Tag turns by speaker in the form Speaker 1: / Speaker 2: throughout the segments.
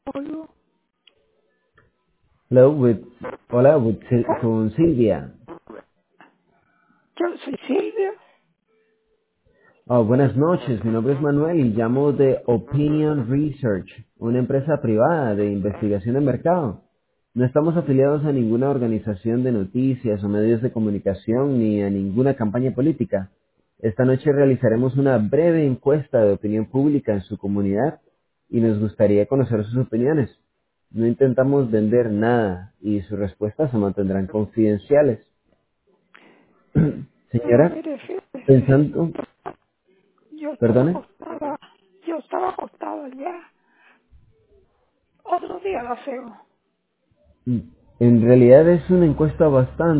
Speaker 1: Oigo,
Speaker 2: Hello, hola, con Silvia.
Speaker 1: yo soy Silvia.
Speaker 2: Buenas noches, mi nombre es Manuel y llamo de Opinion Research, una empresa privada de investigación de mercado. No estamos afiliados a ninguna organización de noticias o medios de comunicación ni a ninguna campaña política. Esta noche realizaremos una breve encuesta de opinión pública en su comunidad y nos gustaría conocer sus opiniones. No intentamos vender nada y sus respuestas se mantendrán confidenciales.
Speaker 1: Pero
Speaker 2: Señora,
Speaker 1: mire, fíjese,
Speaker 2: pensando,
Speaker 1: yo estaba
Speaker 2: perdone,
Speaker 1: acostada, yo estaba acostada ya. Otro día la hacemos.
Speaker 2: mm, en realidad es una encuesta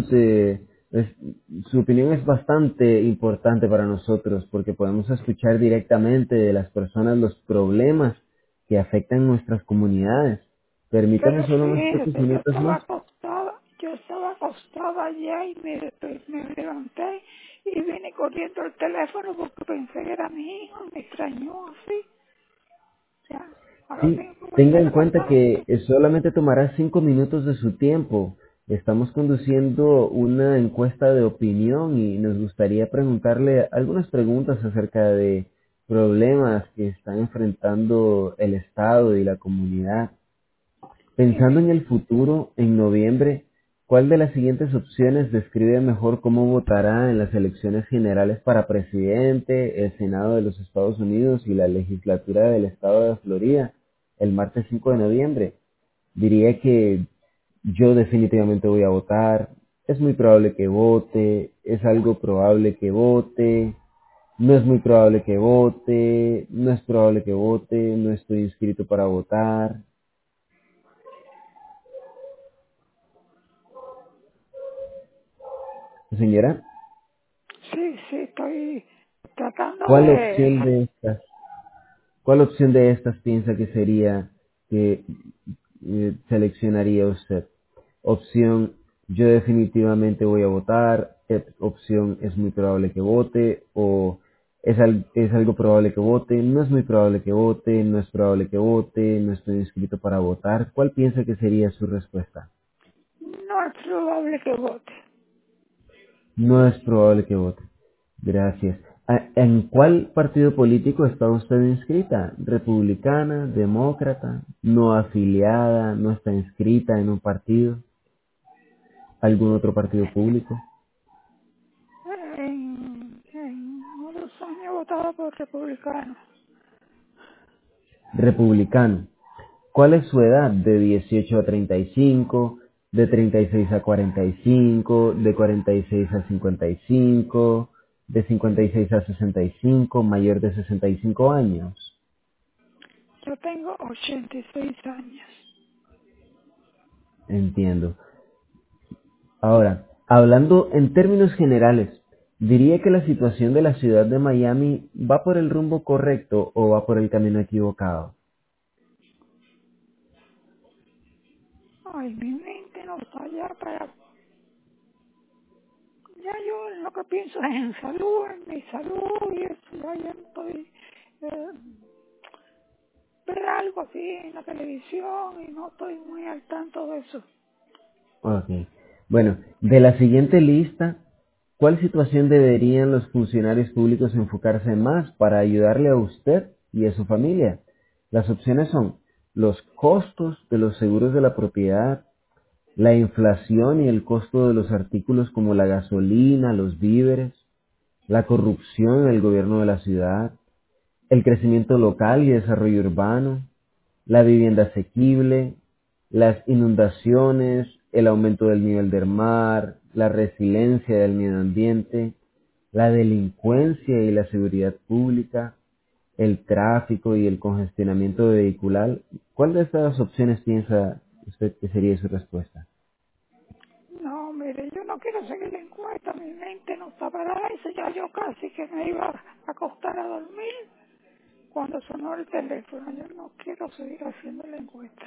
Speaker 2: su opinión es bastante importante para nosotros porque podemos escuchar directamente de las personas los problemas que afectan nuestras comunidades. Permítame
Speaker 1: Pero
Speaker 2: solo unos pocos
Speaker 1: fíjese,
Speaker 2: minutos más.
Speaker 1: yo estaba acostada ya y me levanté y vine corriendo al teléfono porque pensé que era mi hijo, me extrañó así. Ya, ahora
Speaker 2: Sí,
Speaker 1: tengo que
Speaker 2: tenga
Speaker 1: volver
Speaker 2: en
Speaker 1: a
Speaker 2: cuenta
Speaker 1: pasar.
Speaker 2: que solamente tomará 5 minutos de su tiempo. Estamos conduciendo una encuesta de opinión y nos gustaría preguntarle algunas preguntas acerca de problemas que están enfrentando el Estado y la comunidad. Pensando en
Speaker 1: Dime,
Speaker 2: el futuro, en noviembre, ¿cuál de las siguientes opciones describe mejor cómo votará en las elecciones generales para presidente, el Senado de los Estados Unidos y la legislatura del Estado de Florida el martes 5 de noviembre? Diría que yo definitivamente voy a votar, es muy probable que vote, es algo probable que vote, no es muy probable que vote, no es probable que vote, no estoy inscrito para votar. Señora,
Speaker 1: sí, estoy tratando
Speaker 2: ¿cuál
Speaker 1: de...
Speaker 2: opción de estas, cuál opción de estas piensa que sería que seleccionaría usted? Opción, yo definitivamente voy a votar, opción, es muy probable que vote, o es algo probable que vote, no es muy probable que vote, no es probable que vote, no estoy inscrito para votar. ¿Cuál piensa que sería su respuesta?
Speaker 1: No es probable que vote.
Speaker 2: No es probable que vote. Gracias. ¿En cuál partido político está usted inscrita? ¿Republicana? ¿Demócrata? ¿No afiliada? ¿No está inscrita en un partido? ¿Algún otro partido público?
Speaker 1: En unos años he votado por republicano.
Speaker 2: Republicano. ¿Cuál es su edad? ¿De 18 a 35? ¿De 36 a 45? ¿De 46 a 55? ¿De 56 a 65? ¿Mayor de 65 años?
Speaker 1: Yo tengo 86 años.
Speaker 2: Entiendo. Ahora, hablando en términos generales, ¿diría que la situación de la ciudad de Miami va por el rumbo correcto o va por el camino equivocado?
Speaker 1: Ay, mi mente no está ya para... Ya yo lo que pienso es en salud, en mi salud y eso. Ya no estoy... Eh, ver algo así en la televisión y no estoy muy al tanto de eso.
Speaker 2: Ok. Bueno, de la siguiente lista, ¿cuál situación deberían los funcionarios públicos enfocarse más para ayudarle a usted y a su familia? Las opciones son los costos de los seguros de la propiedad, la inflación y el costo de los artículos como la gasolina, los víveres, la corrupción en el gobierno de la ciudad, el crecimiento local y desarrollo urbano, la vivienda asequible, las inundaciones, el aumento del nivel del mar, la resiliencia del medio ambiente, la delincuencia y la seguridad pública, el tráfico y el congestionamiento vehicular. ¿Cuál de estas opciones piensa usted que sería su respuesta?
Speaker 1: No, mire, yo no quiero seguir la encuesta, mi mente no está para eso, ya yo casi que me iba a acostar a dormir cuando sonó el teléfono, yo no quiero seguir haciendo la encuesta.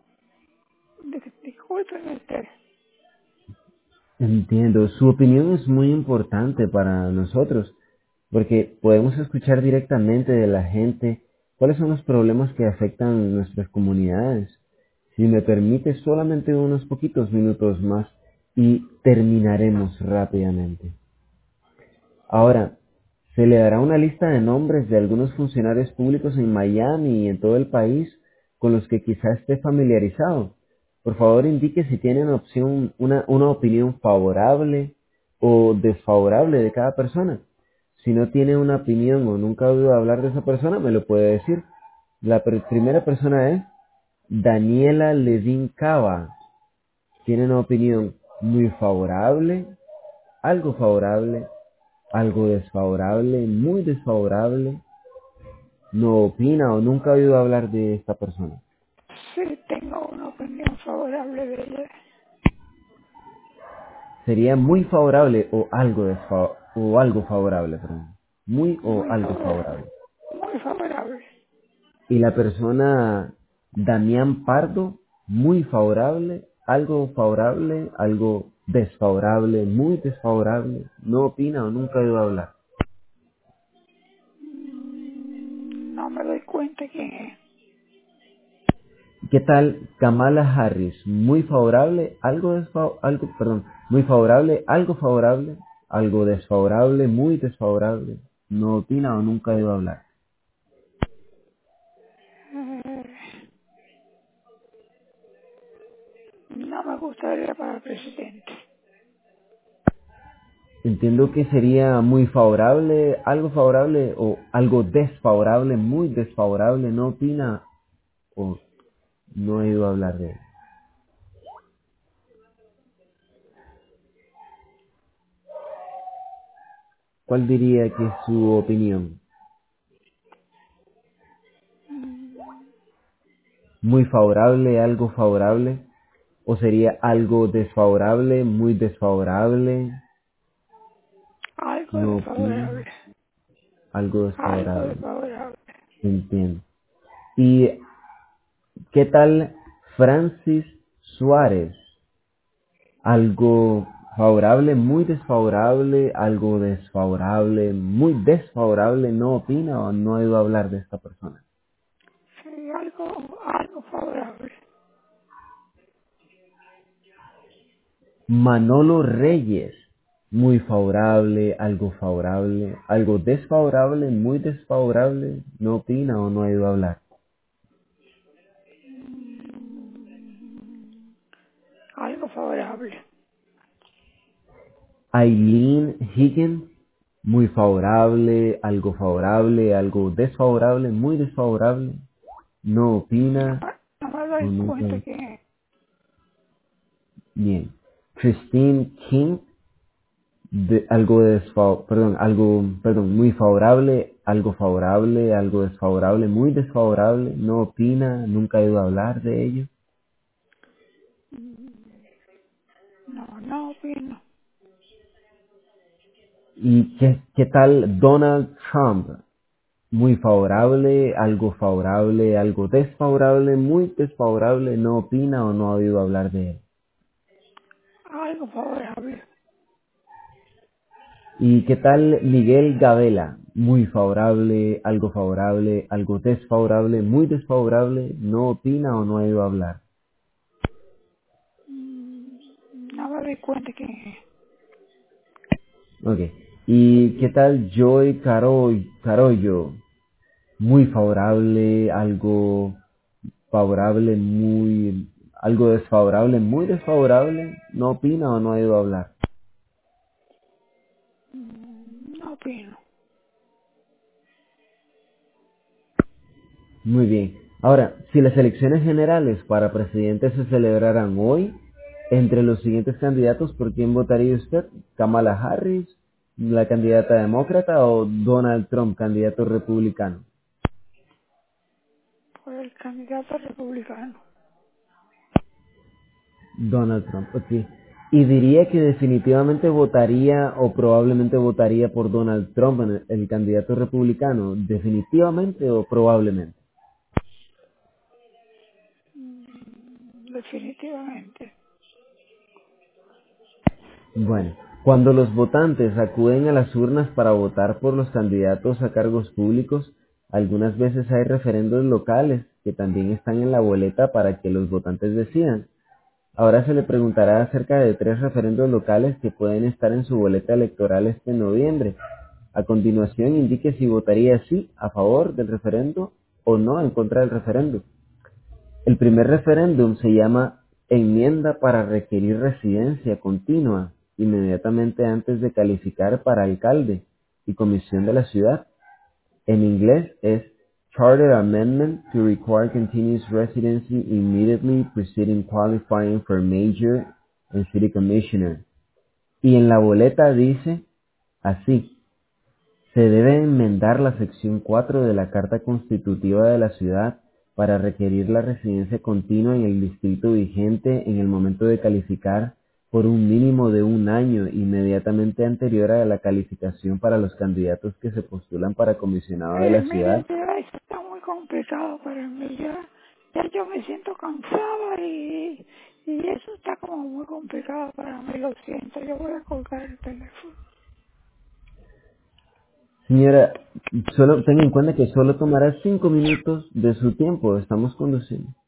Speaker 1: Discúlpeme usted.
Speaker 2: Entiendo, su opinión es muy importante para nosotros porque podemos escuchar directamente de la gente ¿Cuáles son los problemas que afectan nuestras comunidades? Si me permite solamente unos poquitos minutos más y terminaremos rápidamente. Ahora, se le dará una lista de nombres de algunos funcionarios públicos en Miami y en todo el país con los que quizá esté familiarizado. Por favor, indique si tiene una opinión favorable o desfavorable de cada persona. Si no tiene una opinión o nunca ha oído hablar de esa persona, me lo puede decir. La primera persona es Daniela Levin Cava. Tiene una opinión muy favorable, algo desfavorable, muy desfavorable, no opina o nunca ha oído hablar de esta persona.
Speaker 1: Sí, tengo una opinión favorable de ella.
Speaker 2: Sería muy favorable o algo favorable, perdón. Muy o
Speaker 1: Muy
Speaker 2: algo
Speaker 1: favorable.
Speaker 2: favorable.
Speaker 1: Muy favorable.
Speaker 2: Y la persona Damián Pardo, muy favorable, algo desfavorable, muy desfavorable, no opina o nunca ha oído hablar.
Speaker 1: No me doy cuenta quién es.
Speaker 2: ¿Qué tal Kamala Harris? Muy favorable, muy favorable, algo desfavorable, muy desfavorable, no opina o nunca ha oído hablar.
Speaker 1: Eh, no me gustaría para presidente.
Speaker 2: Entiendo que sería muy favorable o algo desfavorable, muy desfavorable, no opina o no he oído hablar de él. ¿Cuál diría que es su opinión? ¿Muy favorable, o sería algo desfavorable, muy desfavorable,
Speaker 1: Algo
Speaker 2: no opina,
Speaker 1: desfavorable.
Speaker 2: algo
Speaker 1: Algo
Speaker 2: desfavorable?
Speaker 1: desfavorable.
Speaker 2: Entiendo. ¿Y qué tal Francis Suárez? Algo favorable, muy desfavorable, algo desfavorable, muy desfavorable, no opina o no ha oído hablar de esta persona.
Speaker 1: Sí, algo favorable.
Speaker 2: Manolo Reyes, muy favorable, algo desfavorable, muy desfavorable, no opina o no ha oído hablar.
Speaker 1: Algo favorable.
Speaker 2: Aileen Higgins, muy favorable, algo desfavorable, muy desfavorable, no opina
Speaker 1: No me
Speaker 2: o
Speaker 1: doy
Speaker 2: nunca.
Speaker 1: cuenta quién es.
Speaker 2: Bien. Christine King, muy favorable, algo desfavorable, muy desfavorable, no opina, nunca ha ido a hablar de ello.
Speaker 1: No opino.
Speaker 2: ¿Y qué tal Donald Trump? Muy favorable, algo desfavorable, muy desfavorable, no opina o no ha oído hablar de él.
Speaker 1: Algo favorable.
Speaker 2: ¿Y qué tal Miguel Gabela? Muy favorable, algo desfavorable, muy desfavorable, no opina o no ha oído hablar.
Speaker 1: No me doy cuenta quién es.
Speaker 2: Ok. ¿Y qué tal Joy Carollo? Muy algo desfavorable, muy desfavorable, no opina o no ha ido a hablar.
Speaker 1: No opino.
Speaker 2: Muy bien. Ahora, si las elecciones generales para presidente se celebraran hoy, entre los siguientes candidatos, ¿por quién votaría usted? ¿Kamala Harris, la candidata demócrata, o Donald Trump, candidato republicano?
Speaker 1: Por el candidato republicano.
Speaker 2: Donald Trump, ok. Y diría que definitivamente votaría o probablemente votaría por Donald Trump, el candidato republicano. ¿Definitivamente o probablemente?
Speaker 1: Definitivamente.
Speaker 2: Bueno, cuando los votantes acuden a las urnas para votar por los candidatos a cargos públicos, Algunas veces hay referendos locales que también están en la boleta para que los votantes decidan. Ahora se le preguntará acerca de 3 referendos locales que pueden estar en su boleta electoral este noviembre. A continuación, indique si votaría sí a favor del referendo o no en contra del referendo. El primer referéndum se llama Enmienda para requerir residencia continua inmediatamente antes de calificar para alcalde y comisión de la ciudad. En inglés es Charter Amendment to Require Continuous Residency Immediately Preceding Qualifying for Mayor and City Commissioner. Y en la boleta dice así: se debe enmendar la sección 4 de la Carta Constitutiva de la Ciudad para requerir la residencia continua en el distrito vigente en el momento de calificar por un mínimo de 1 año inmediatamente anterior a la calificación para los candidatos que se postulan para comisionado de la
Speaker 1: Mire,
Speaker 2: ciudad.
Speaker 1: ya eso está muy complicado para mí. Ya yo me siento cansada y eso está como muy complicado para mí. Lo siento, yo voy a colgar el teléfono.
Speaker 2: Señora, solo tenga en cuenta que solo tomará 5 minutos de su tiempo. Estamos conduciendo.